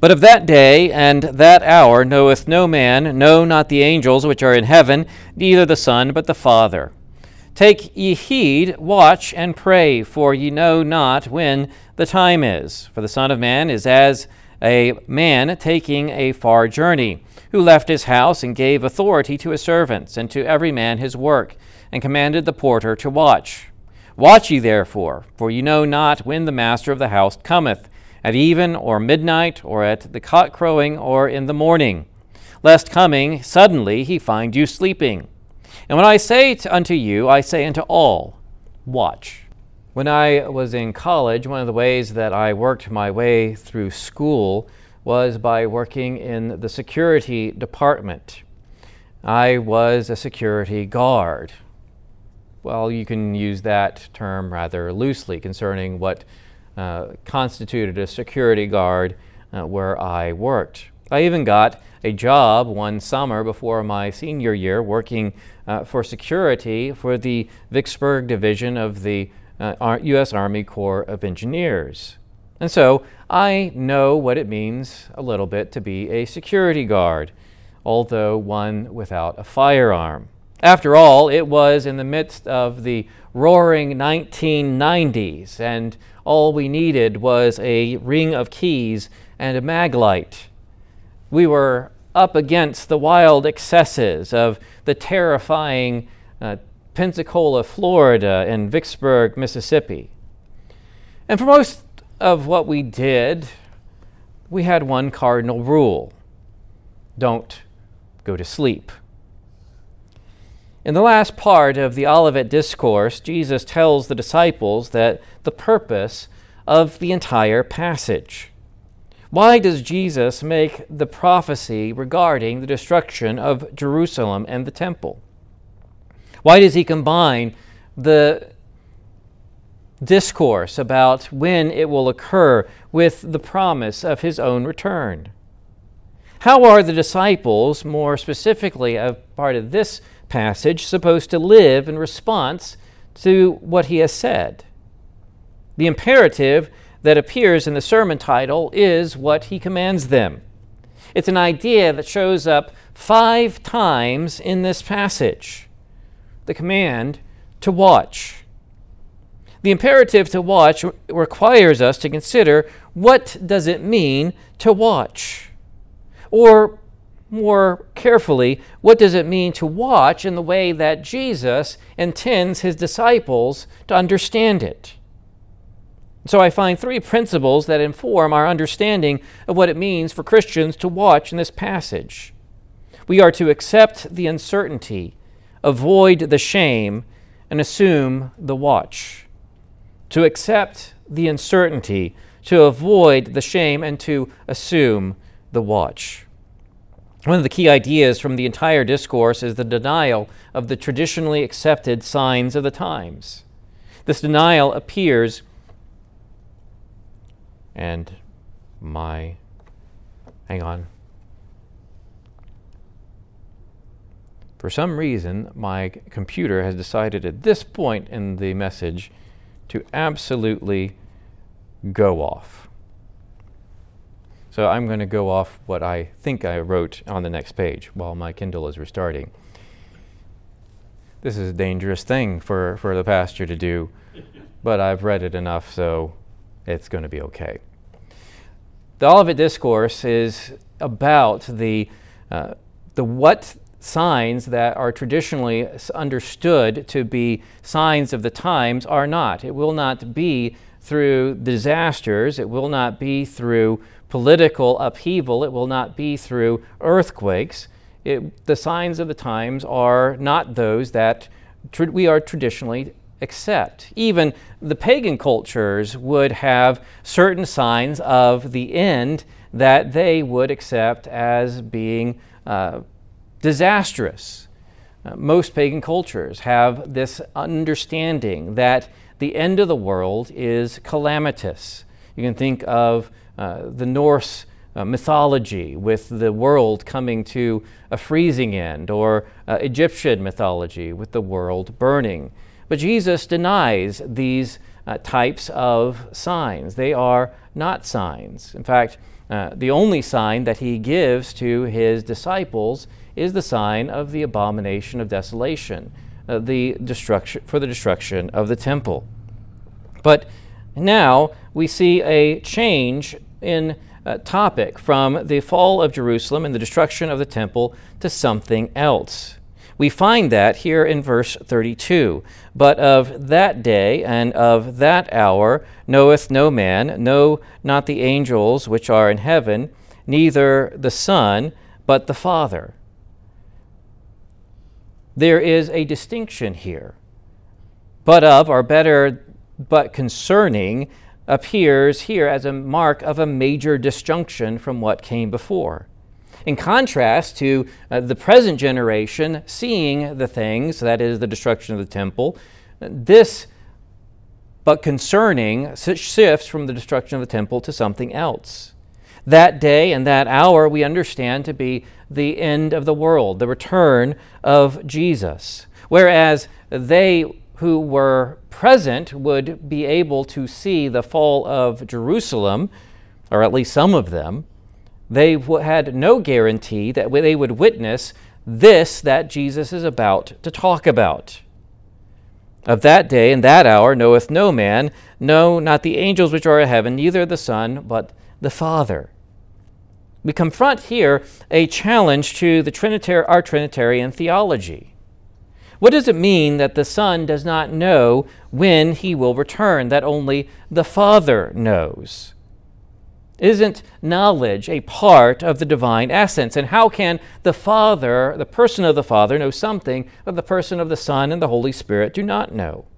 But of that day and that hour knoweth no man, no, not the angels which are in heaven, neither the Son, but the Father. Take ye heed, watch, and pray, for ye know not when the time is. For the Son of Man is as a man taking a far journey, who left his house and gave authority to his servants, and to every man his work, and commanded the porter to watch. Watch ye therefore, for ye know not when the master of the house cometh, at even, or midnight, or at the cock crowing, or in the morning, lest coming suddenly he find you sleeping. And when I say unto you, I say unto all, watch. When I was in college, one of the ways that I worked my way through school was by working in the security department. I was a security guard. Well, you can use that term rather loosely concerning what constituted a security guard where I worked. I even got a job one summer before my senior year working for security for the Vicksburg Division of the U.S. Army Corps of Engineers. And so I know what it means a little bit to be a security guard, although one without a firearm. After all, it was in the midst of the roaring 1990s, and all we needed was a ring of keys and a mag light. We were up against the wild excesses of the terrifying Pensacola, Florida, and Vicksburg, Mississippi. And for most of what we did, we had one cardinal rule: don't go to sleep. In the last part of the Olivet Discourse, Jesus tells the disciples that the purpose of the entire passage. Why does Jesus make the prophecy regarding the destruction of Jerusalem and the temple? Why does he combine the discourse about when it will occur with the promise of his own return? How are the disciples, more specifically a part of this passage, supposed to live in response to what he has said? The imperative that appears in the sermon title is what he commands them. It's an idea that shows up 5 times in this passage. The command to watch. The imperative to watch requires us to consider, what does it mean to watch? Or more carefully, what does it mean to watch in the way that Jesus intends his disciples to understand it? So I find 3 principles that inform our understanding of what it means for Christians to watch in this passage. We are to accept the uncertainty, avoid the shame, and assume the watch. To accept the uncertainty, to avoid the shame, and to assume the watch. One of the key ideas from the entire discourse is the denial of the traditionally accepted signs of the times. This denial appears, For some reason, my computer has decided at this point in the message to absolutely go off. So I'm going to go off what I think I wrote on the next page while my Kindle is restarting. This is a dangerous thing for the pastor to do, but I've read it enough, so it's going to be okay. The Olivet Discourse is about the what signs that are traditionally understood to be signs of the times are not. It will not be through disasters. It will not be through political upheaval. It will not be through earthquakes. The signs of the times are not those that we are traditionally accept. Even the pagan cultures would have certain signs of the end that they would accept as being disastrous. Most pagan cultures have this understanding that the end of the world is calamitous. You can think of the Norse mythology with the world coming to a freezing end, or Egyptian mythology with the world burning. But Jesus denies these types of signs. They are not signs. In fact, the only sign that he gives to his disciples is the sign of the abomination of desolation, for the destruction of the temple. But now we see a change in topic from the fall of Jerusalem and the destruction of the temple to something else. We find that here in verse 32. But of that day and of that hour knoweth no man, no, not the angels which are in heaven, neither the Son, but the Father. There is a distinction here. But of, or better, but concerning, appears here as a mark of a major disjunction from what came before. In contrast to the present generation seeing the things, that is, the destruction of the temple, this, but concerning, shifts from the destruction of the temple to something else. That day and that hour we understand to be the end of the world, the return of Jesus. Whereas they who were present would be able to see the fall of Jerusalem, or at least some of them, they had no guarantee that they would witness this that Jesus is about to talk about. Of that day and that hour knoweth no man, no, not the angels which are in heaven, neither the Son, but the Father. We confront here a challenge to our Trinitarian theology. What does it mean that the Son does not know when he will return, that only the Father knows? Isn't knowledge a part of the divine essence? And how can the Father, the person of the Father, know something that the person of the Son and the Holy Spirit do not know?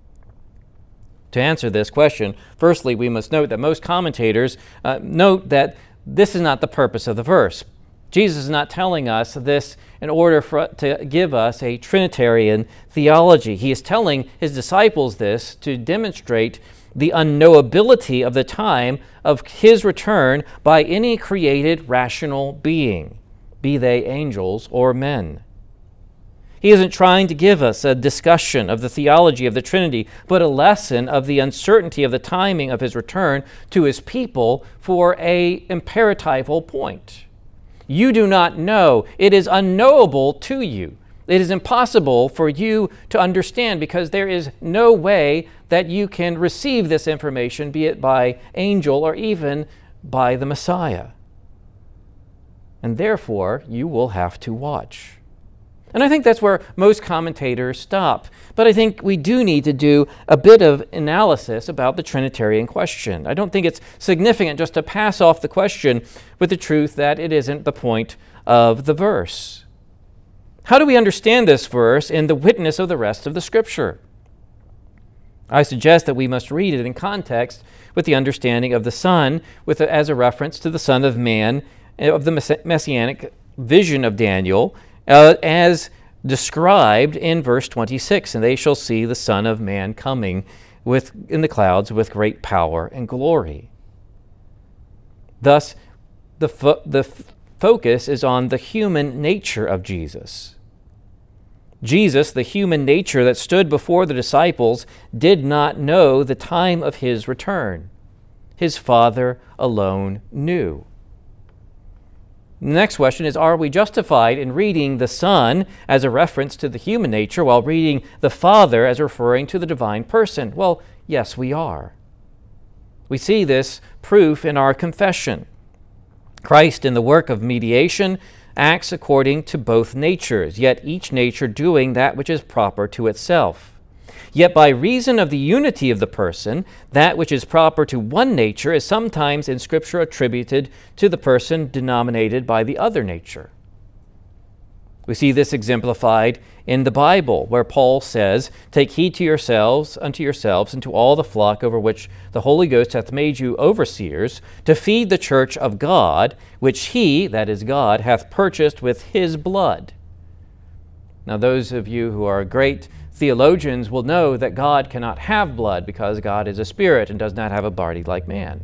To answer this question, firstly, we must note that most commentators note that this is not the purpose of the verse. Jesus is not telling us this in order to give us a Trinitarian theology. He is telling his disciples this to demonstrate the unknowability of the time of his return by any created rational being, be they angels or men. He isn't trying to give us a discussion of the theology of the Trinity, but a lesson of the uncertainty of the timing of his return to his people for an imperatival point. You do not know. It is unknowable to you. It is impossible for you to understand because there is no way that you can receive this information, be it by angel or even by the Messiah. And therefore, you will have to watch. And I think that's where most commentators stop. But I think we do need to do a bit of analysis about the Trinitarian question. I don't think it's significant just to pass off the question with the truth that it isn't the point of the verse. How do we understand this verse in the witness of the rest of the Scripture? I suggest that we must read it in context with the understanding of the Son, as a reference to the Son of Man, of the messianic vision of Daniel, as described in verse 26, and they shall see the Son of Man coming in the clouds with great power and glory. Thus, the focus is on the human nature of Jesus. Jesus, the human nature that stood before the disciples, did not know the time of his return. His Father alone knew. The next question is, are we justified in reading the Son as a reference to the human nature while reading the Father as referring to the divine person? Well, yes, we are. We see this proof in our confession. Christ, in the work of mediation, acts according to both natures, yet each nature doing that which is proper to itself. Yet by reason of the unity of the person, that which is proper to one nature is sometimes in Scripture attributed to the person denominated by the other nature. We see this exemplified in the Bible, where Paul says, "Take heed to yourselves, and to all the flock over which the Holy Ghost hath made you overseers, to feed the church of God, which he," that is God, "hath purchased with his blood." Now, those of you who are great theologians will know that God cannot have blood because God is a spirit and does not have a body like man.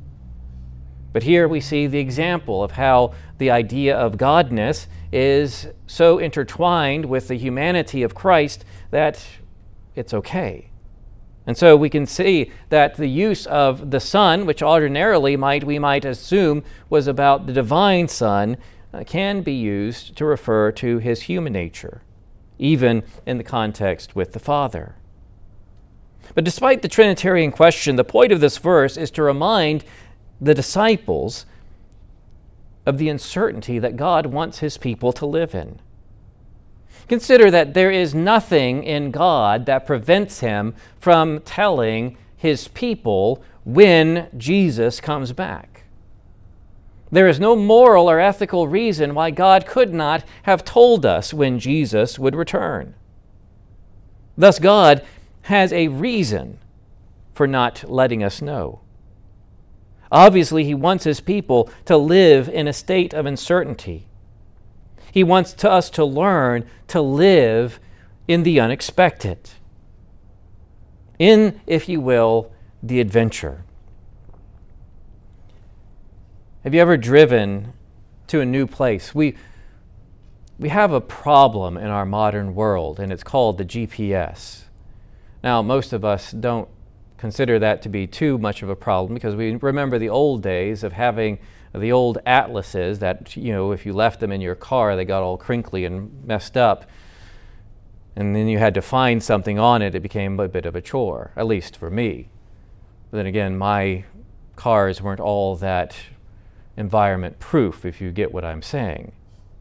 But here we see the example of how the idea of godness is so intertwined with the humanity of Christ that it's okay. And so we can see that the use of the Son, which ordinarily we might assume was about the divine Son, can be used to refer to his human nature, even in the context with the Father. But despite the Trinitarian question, the point of this verse is to remind the disciples of the uncertainty that God wants his people to live in. Consider that there is nothing in God that prevents him from telling his people when Jesus comes back. There is no moral or ethical reason why God could not have told us when Jesus would return. Thus, God has a reason for not letting us know. Obviously, he wants his people to live in a state of uncertainty. He wants us to learn to live in the unexpected, in, if you will, the adventure. Have you ever driven to a new place? We have a problem in our modern world, and it's called the GPS. Now, most of us don't consider that to be too much of a problem because we remember the old days of having the old atlases that, if you left them in your car, they got all crinkly and messed up. And then you had to find something on it. It became a bit of a chore, at least for me. But then again, my cars weren't all that environment proof, if you get what I'm saying.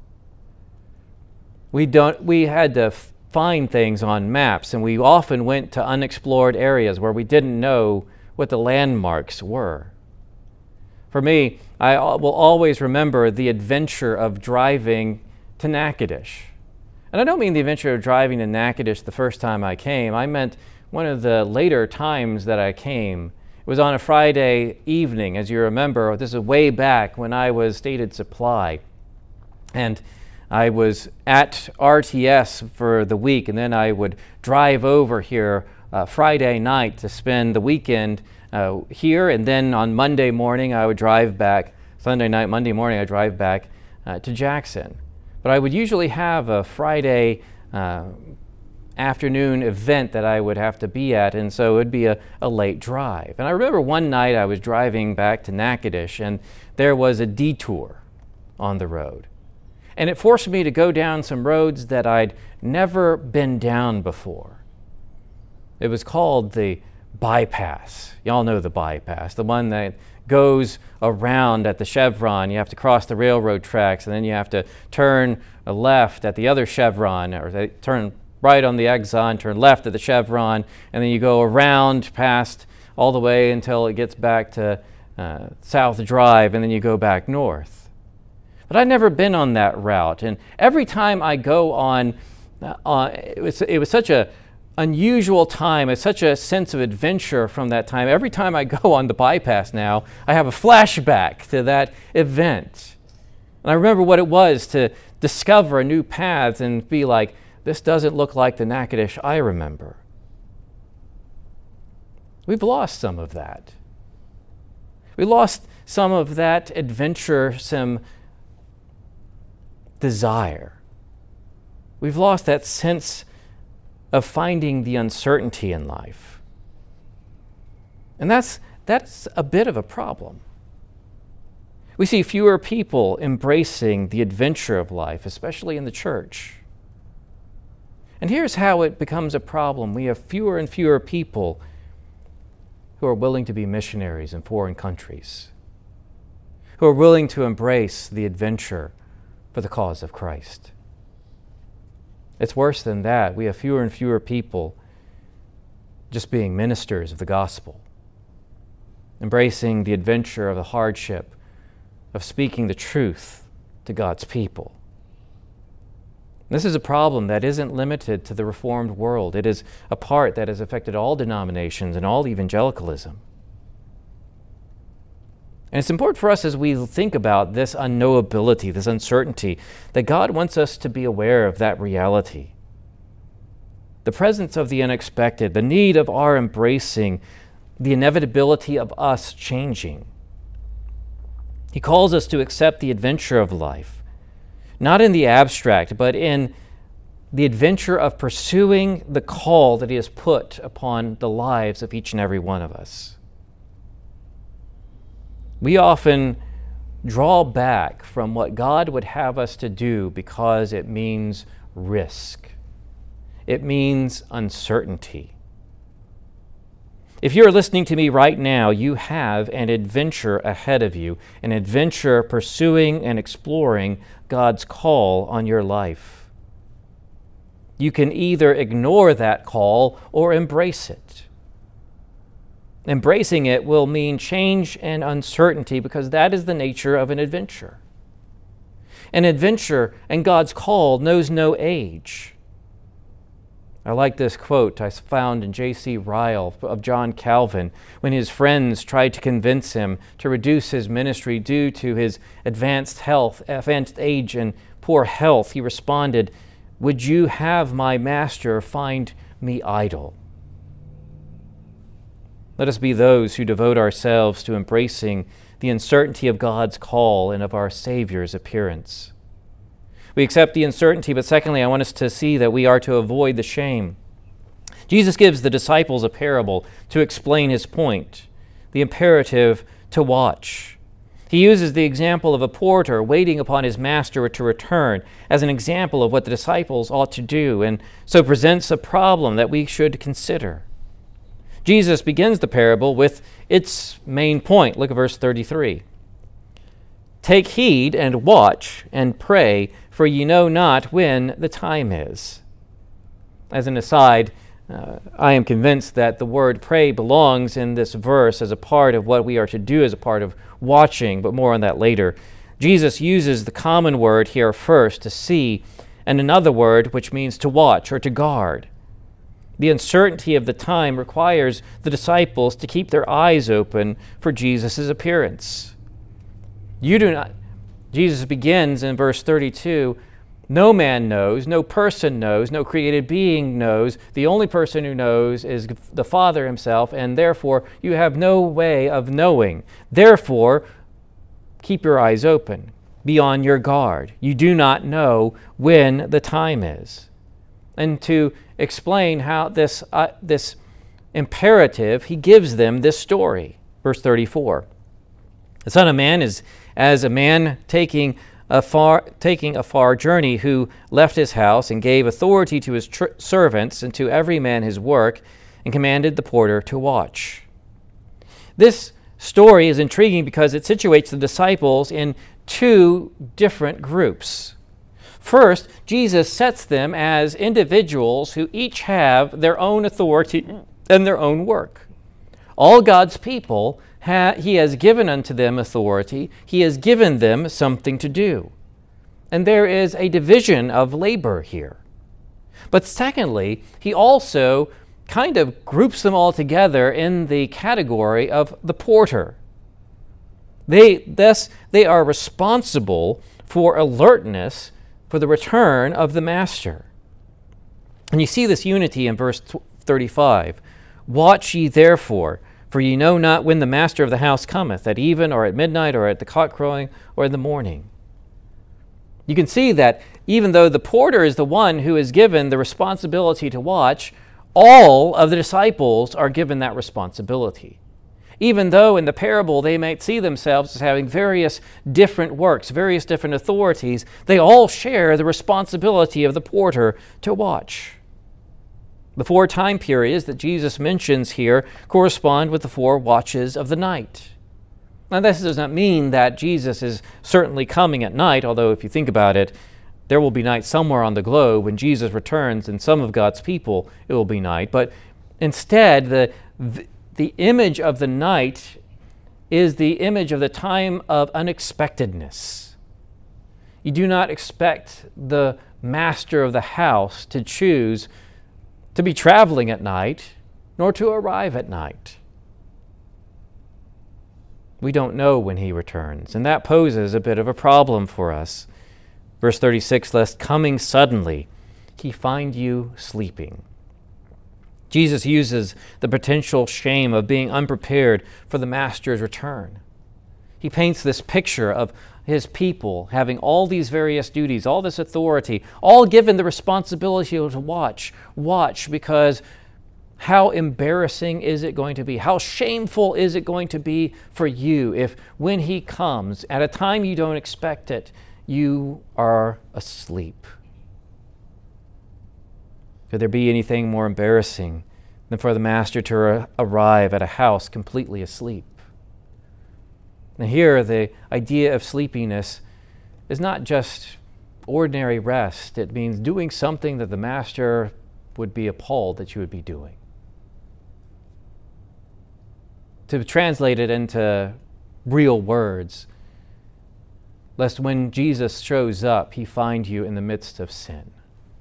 We had to find things on maps, and we often went to unexplored areas where we didn't know what the landmarks were. For me, I will always remember the adventure of driving to Natchitoches. And I don't mean the adventure of driving to Natchitoches the first time I came. I meant one of the later times that I came. It was on a Friday evening, as you remember. This is way back when I was stated supply. And I was at RTS for the week, and then I would drive over here Friday night to spend the weekend here, and then on Monday morning I would drive back, Sunday night, Monday morning I drive back to Jackson. But I would usually have a Friday afternoon event that I would have to be at, and so it would be a late drive. And I remember one night I was driving back to Natchitoches, and there was a detour on the road. And it forced me to go down some roads that I'd never been down before. It was called the bypass. Y'all know the bypass, the one that goes around at the chevron. You have to cross the railroad tracks, and then you have to turn left at the other chevron, or turn right on the Exxon, turn left at the chevron, and then you go around past all the way until it gets back to South Drive, and then you go back north. But I'd never been on that route, and every time I go on, it was such a unusual time. It's such a sense of adventure from that time. Every time I go on the bypass now, I have a flashback to that event. And I remember what it was to discover a new path and be like, this doesn't look like the Natchitoches I remember. We've lost some of that. We lost some of that adventuresome desire. We've lost that sense of finding the uncertainty in life. And that's a bit of a problem. We see fewer people embracing the adventure of life, especially in the church. And here's how it becomes a problem. We have fewer and fewer people who are willing to be missionaries in foreign countries, who are willing to embrace the adventure for the cause of Christ. It's worse than that. We have fewer and fewer people just being ministers of the gospel, embracing the adventure of the hardship of speaking the truth to God's people. This is a problem that isn't limited to the Reformed world. It is a part that has affected all denominations and all evangelicalism. And it's important for us as we think about this unknowability, this uncertainty, that God wants us to be aware of that reality. The presence of the unexpected, the need of our embracing the inevitability of us changing. He calls us to accept the adventure of life, not in the abstract, but in the adventure of pursuing the call that He has put upon the lives of each and every one of us. We often draw back from what God would have us to do because it means risk. It means uncertainty. If you're listening to me right now, you have an adventure ahead of you, an adventure pursuing and exploring God's call on your life. You can either ignore that call or embrace it. Embracing it will mean change and uncertainty because that is the nature of an adventure. An adventure and God's call knows no age. I like this quote I found in J.C. Ryle of John Calvin when his friends tried to convince him to reduce his ministry due to his advanced age and poor health. He responded, "Would you have my master find me idle?" Let us be those who devote ourselves to embracing the uncertainty of God's call and of our Savior's appearance. We accept the uncertainty, but secondly, I want us to see that we are to avoid the shame. Jesus gives the disciples a parable to explain His point, the imperative to watch. He uses the example of a porter waiting upon his master to return as an example of what the disciples ought to do, and so presents a problem that we should consider. Jesus begins the parable with its main point. Look at verse 33. "Take heed and watch and pray, for ye know not when the time is." As an aside, I am convinced that the word pray belongs in this verse as a part of what we are to do as a part of watching, but more on that later. Jesus uses the common word here first, to see, and another word which means to watch or to guard. The uncertainty of the time requires the disciples to keep their eyes open for Jesus' appearance. Jesus begins in verse 32, "No man knows, no person knows, no created being knows. The only person who knows is the Father Himself, and therefore you have no way of knowing. Therefore, keep your eyes open. Be on your guard. You do not know when the time is." And to explain how this imperative, He gives them this story. Verse 34. "The Son of Man is as a man taking a far journey, who left his house and gave authority to his servants and to every man his work, and commanded the porter to watch." This story is intriguing because it situates the disciples in two different groups. First, Jesus sets them as individuals who each have their own authority and their own work. All God's people, He has given unto them authority. He has given them something to do. And there is a division of labor here. But secondly, He also kind of groups them all together in the category of the porter. They are responsible for alertness for the return of the master. And you see this unity in verse 35. "Watch ye therefore, for ye know not when the master of the house cometh, at even, or at midnight, or at the cock crowing, or in the morning." You can see that even though the porter is the one who is given the responsibility to watch, all of the disciples are given that responsibility. Even though in the parable they might see themselves as having various different works, various different authorities, they all share the responsibility of the porter to watch. The 4 time periods that Jesus mentions here correspond with the 4 watches of the night. Now, this does not mean that Jesus is certainly coming at night, although if you think about it, there will be night somewhere on the globe. When Jesus returns in some of God's people, it will be night. But instead, the image of the night is the image of the time of unexpectedness. You do not expect the master of the house to choose to be traveling at night, nor to arrive at night. We don't know when He returns, and that poses a bit of a problem for us. Verse 36, "Lest coming suddenly He find you sleeping." Jesus uses the potential shame of being unprepared for the master's return. He paints this picture of his people having all these various duties, all this authority, all given the responsibility to watch. Watch, because how embarrassing is it going to be? How shameful is it going to be for you if when he comes at a time you don't expect it, you are asleep? Could there be anything more embarrassing than for the master to arrive at a house completely asleep? Now here, the idea of sleepiness is not just ordinary rest. It means doing something that the master would be appalled that you would be doing. To translate it into real words, lest when Jesus shows up, he find you in the midst of sin.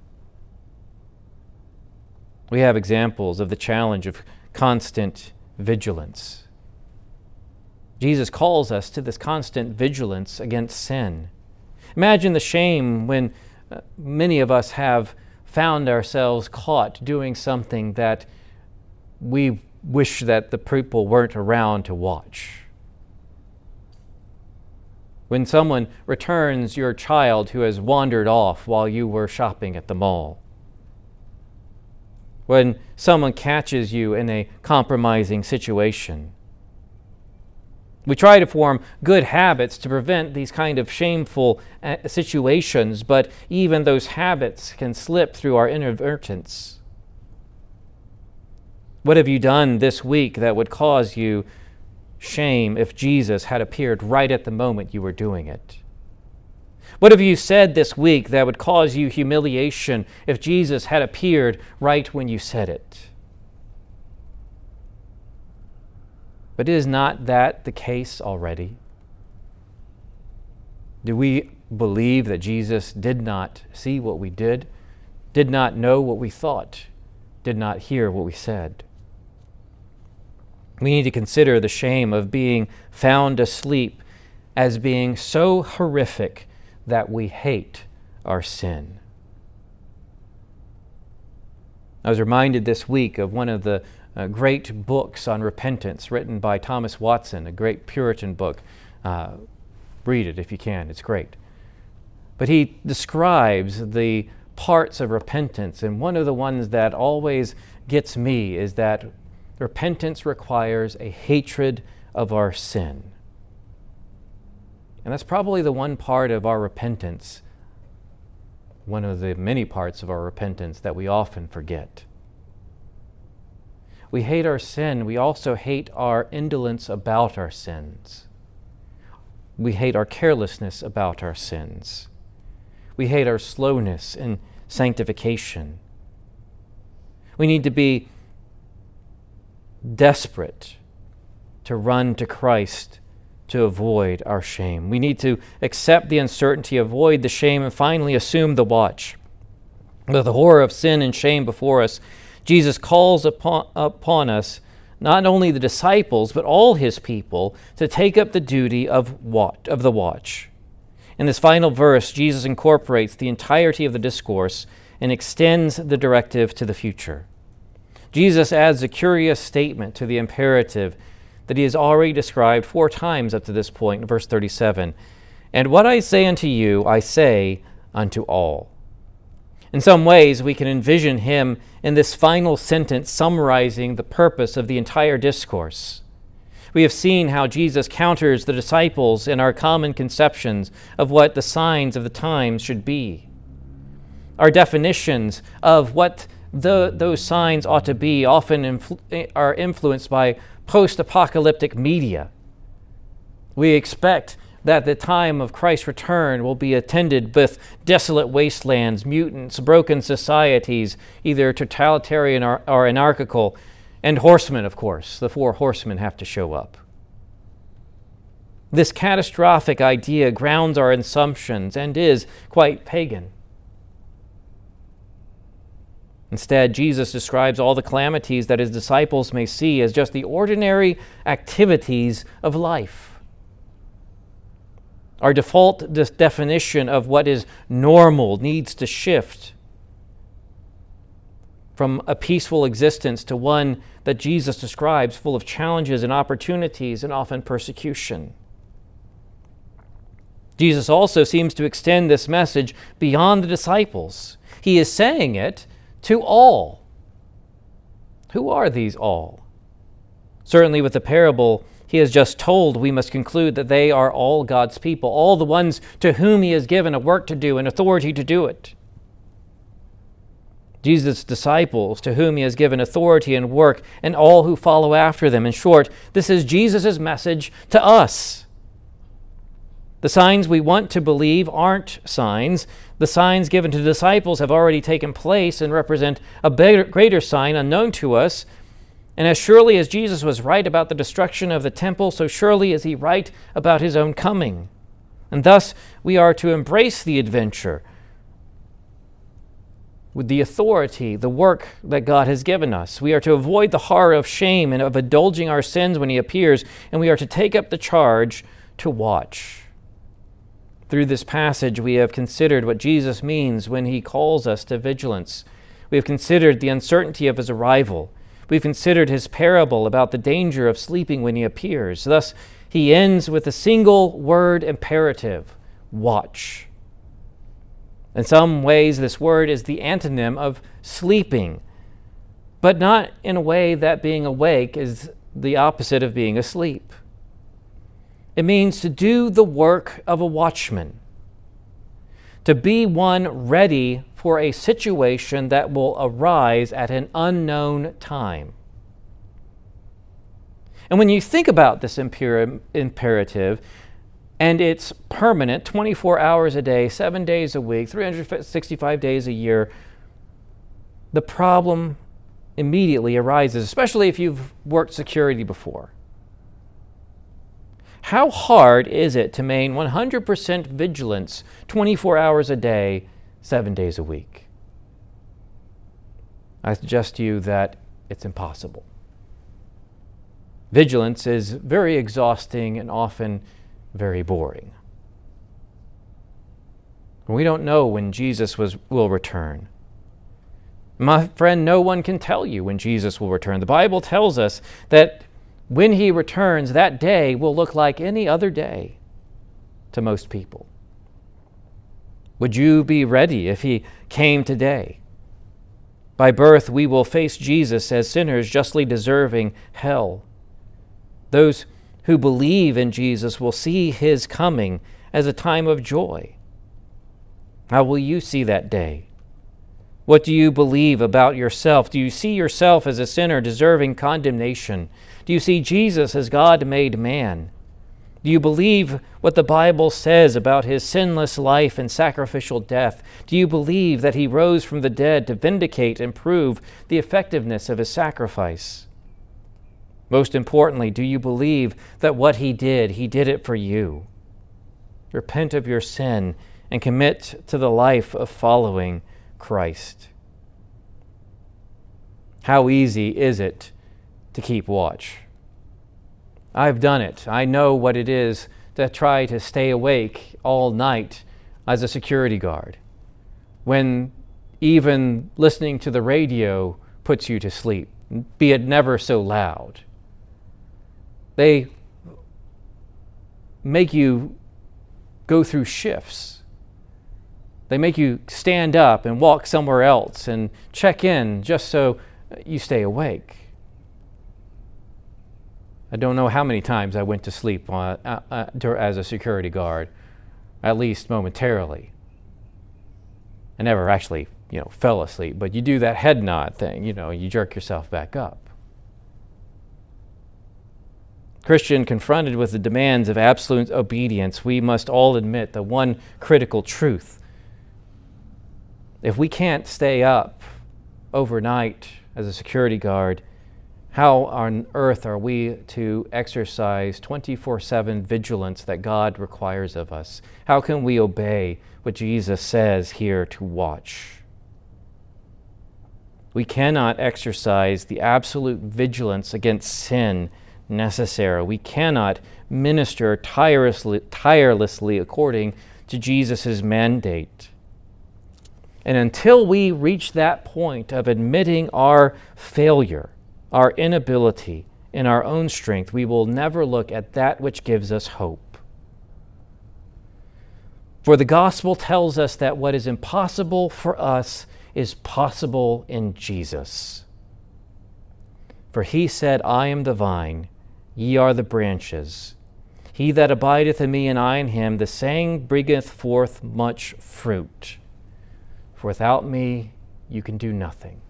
We have examples of the challenge of constant vigilance. Jesus calls us to this constant vigilance against sin. Imagine the shame when many of us have found ourselves caught doing something that we wish that the people weren't around to watch. When someone returns your child who has wandered off while you were shopping at the mall. When someone catches you in a compromising situation. We try to form good habits to prevent these kind of shameful situations, but even those habits can slip through our inadvertence. What have you done this week that would cause you shame if Jesus had appeared right at the moment you were doing it? What have you said this week that would cause you humiliation if Jesus had appeared right when you said it? But is not that the case already? Do we believe that Jesus did not see what we did not know what we thought, did not hear what we said? We need to consider the shame of being found asleep as being so horrific that we hate our sin. I was reminded this week of one of the great books on repentance written by Thomas Watson, a great Puritan book. Read it if you can, it's great. But he describes the parts of repentance, and one of the ones that always gets me is that repentance requires a hatred of our sin. And that's probably the one part of our repentance, one of the many parts of our repentance that we often forget. We hate our sin. We also hate our indolence about our sins. We hate our carelessness about our sins. We hate our slowness in sanctification. We need to be desperate to run to Christ to avoid our shame. We need to accept the uncertainty, avoid the shame, and finally assume the watch. With the horror of sin and shame before us, Jesus calls upon us, not only the disciples, but all his people, to take up the duty of the watch. In this final verse, Jesus incorporates the entirety of the discourse and extends the directive to the future. Jesus adds a curious statement to the imperative that he has already described 4 times up to this point in verse 37. And what I say unto you, I say unto all. In some ways, we can envision him in this final sentence summarizing the purpose of the entire discourse. We have seen how Jesus counters the disciples in our common conceptions of what the signs of the times should be. Our definitions of what those signs ought to be often are influenced by post-apocalyptic media. We expect that the time of Christ's return will be attended with desolate wastelands, mutants, broken societies, either totalitarian or anarchical, and horsemen, of course. The 4 horsemen have to show up. This catastrophic idea grounds our assumptions and is quite pagan. Instead, Jesus describes all the calamities that his disciples may see as just the ordinary activities of life. Our default definition of what is normal needs to shift from a peaceful existence to one that Jesus describes full of challenges and opportunities and often persecution. Jesus also seems to extend this message beyond the disciples. He is saying it to all. Who are these all? Certainly with the parable he has just told, we must conclude that they are all God's people, all the ones to whom he has given a work to do and authority to do it. Jesus' disciples, to whom he has given authority and work, and all who follow after them. In short, this is Jesus' message to us. The signs we want to believe aren't signs. The signs given to the disciples have already taken place and represent a greater sign unknown to us. And as surely as Jesus was right about the destruction of the temple, so surely is he right about his own coming. And thus we are to embrace the adventure with the authority, the work that God has given us. We are to avoid the horror of shame and of indulging our sins when he appears, and we are to take up the charge to watch. Through this passage, we have considered what Jesus means when he calls us to vigilance. We have considered the uncertainty of his arrival. We've considered his parable about the danger of sleeping when he appears. Thus, he ends with a single word imperative: watch. In some ways, this word is the antonym of sleeping, but not in a way that being awake is the opposite of being asleep. It means to do the work of a watchman, to be one ready for a situation that will arise at an unknown time. And when you think about this imperative, and it's permanent, 24 hours a day, 7 days a week, 365 days a year, the problem immediately arises, especially if you've worked security before. How hard is it to maintain 100% vigilance 24 hours a day, 7 days a week? I suggest to you that it's impossible. Vigilance is very exhausting and often very boring. We don't know when Jesus will return. My friend, no one can tell you when Jesus will return. The Bible tells us that when he returns, that day will look like any other day to most people. Would you be ready if he came today? By birth, we will face Jesus as sinners justly deserving hell. Those who believe in Jesus will see his coming as a time of joy. How will you see that day? What do you believe about yourself? Do you see yourself as a sinner deserving condemnation? Do you see Jesus as God made man? Do you believe what the Bible says about his sinless life and sacrificial death? Do you believe that he rose from the dead to vindicate and prove the effectiveness of his sacrifice? Most importantly, do you believe that what he did it for you? Repent of your sin and commit to the life of following Christ. How easy is it to keep watch? I've done it. I know what it is to try to stay awake all night as a security guard, when even listening to the radio puts you to sleep, be it never so loud. They make you go through shifts. They make you stand up and walk somewhere else and check in just so you stay awake. I don't know how many times I went to sleep as a security guard, at least momentarily. I never actually, fell asleep, but you do that head nod thing, you jerk yourself back up. Christian, confronted with the demands of absolute obedience, we must all admit the one critical truth. If we can't stay up overnight as a security guard, how on earth are we to exercise 24/7 vigilance that God requires of us? How can we obey what Jesus says here to watch? We cannot exercise the absolute vigilance against sin necessary. We cannot minister tirelessly according to Jesus' mandate. And until we reach that point of admitting our failure, our inability in our own strength, we will never look at that which gives us hope. For the gospel tells us that what is impossible for us is possible in Jesus. For he said, I am the vine, ye are the branches. He that abideth in me and I in him, the same bringeth forth much fruit. For without me you can do nothing.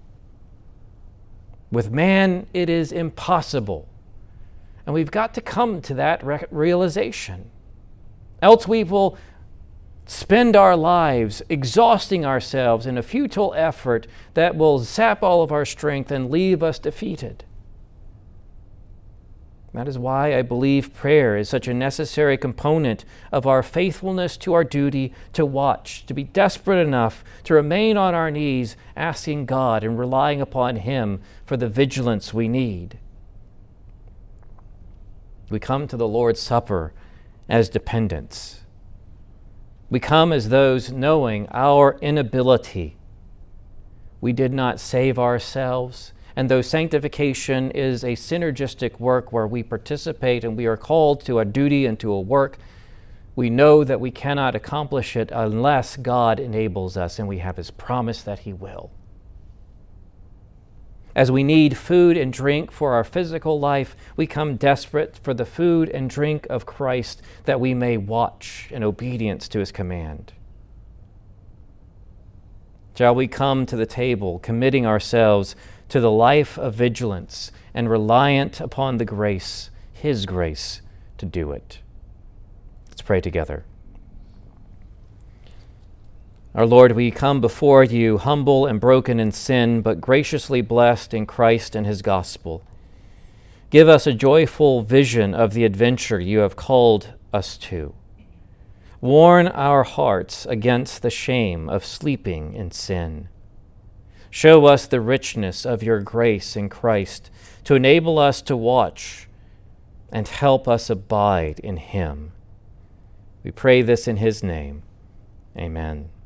With man it is impossible. And we've got to come to that realization. Else we will spend our lives exhausting ourselves in a futile effort that will sap all of our strength and leave us defeated. That is why I believe prayer is such a necessary component of our faithfulness to our duty to watch, to be desperate enough to remain on our knees, asking God and relying upon Him for the vigilance we need. We come to the Lord's Supper as dependents. We come as those knowing our inability. We did not save ourselves, and though sanctification is a synergistic work where we participate and we are called to a duty and to a work, we know that we cannot accomplish it unless God enables us, and we have His promise that He will. As we need food and drink for our physical life, we come desperate for the food and drink of Christ that we may watch in obedience to His command. Shall we come to the table, committing ourselves to the life of vigilance and reliant upon the grace, His grace, to do it? Let's pray together. Our Lord, we come before you humble and broken in sin, but graciously blessed in Christ and His gospel. Give us a joyful vision of the adventure you have called us to. Warn our hearts against the shame of sleeping in sin. Show us the richness of your grace in Christ to enable us to watch and help us abide in Him. We pray this in His name. Amen.